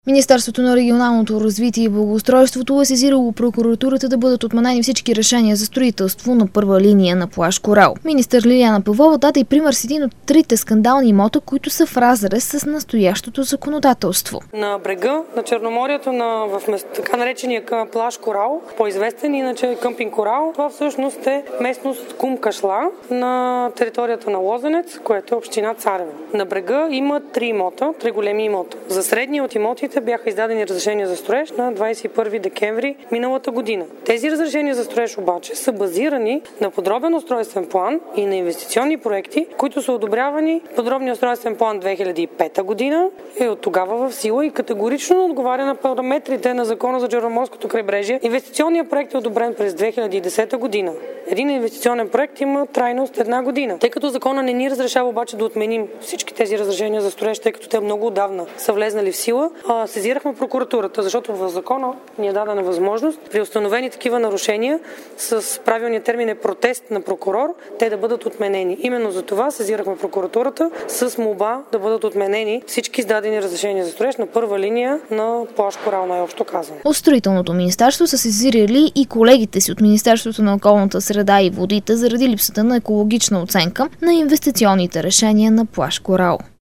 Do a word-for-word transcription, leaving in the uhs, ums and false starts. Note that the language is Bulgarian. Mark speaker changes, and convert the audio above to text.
Speaker 1: Министерството на регионалното развитие и благоустройството е сезирало прокуратурата да бъдат отменени всички решения за строителство на първа линия на плаж Корал. Министър Лиляна Павлова даде и пример с един от трите скандални имота, които са в разрез с настоящото законодателство.
Speaker 2: На брега на Черноморието, на, в така наречения плаж Корал, по-известен иначе къмпинг Корал, това всъщност е местност Кум Кашла на територията на Лозенец, което е община Царево. На брега има три имота, три големи имота. За средния от имотите бяха издадени разрешения за строеж на двадесет и първи декември миналата година. Тези разрешения за строеж обаче са базирани на подробен устройствен план и на инвестиционни проекти, които са одобрявани. Подробният устройствен план две хиляди и пета година е от тогава в сила и категорично отговаря на параметрите на Закона за Черноморското крайбрежие. Инвестиционният проект е одобрен през две хиляди и десета година. Един инвестиционен проект има трайност една година. Тъй като закона не ни разрешава обаче да отменим всички тези разрешения за строеж, тъй като те много отдавна са влезнали в сила, сезирахме прокуратурата, защото в закона ни е дадена възможност при установени такива нарушения с правилния термин е протест на прокурор, те да бъдат отменени. Именно за това сезирахме прокуратурата с молба да бъдат отменени всички издадени разрешения за строеж на първа линия на плаж Корал, най-общо казано.
Speaker 1: От строителното министерство са сезирали и колегите си от Министерството на околната среда и водите заради липсата на екологична оценка на инвестиционните решения на плаж Корал.